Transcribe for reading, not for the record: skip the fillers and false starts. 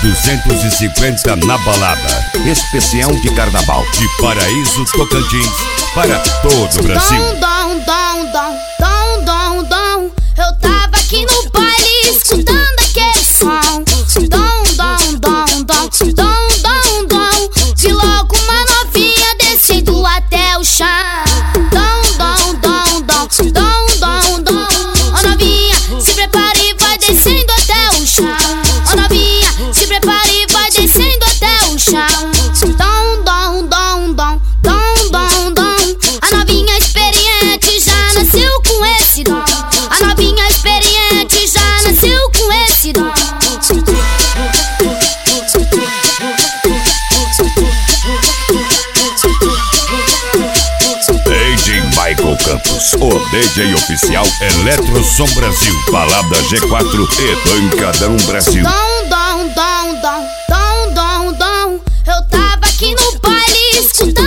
250 na balada. Especial de carnaval de Paraíso, Tocantins, para todo o Brasil. Eu tava aqui no baile escutando aquele som. De logo uma novinha descendo até o chão. Ó novinha, se prepare e vai descendo até o chão. Ó novinha, se prepare e vai descendo até o chão. A novinha experiente já nasceu com esse dom. A novinha experiente já nasceu com esse dom. DJ Michael Campos, o DJ oficial Eletrosom Brasil, Balada G4 e Pancadão Brasil. Eu tava aqui no baile escutando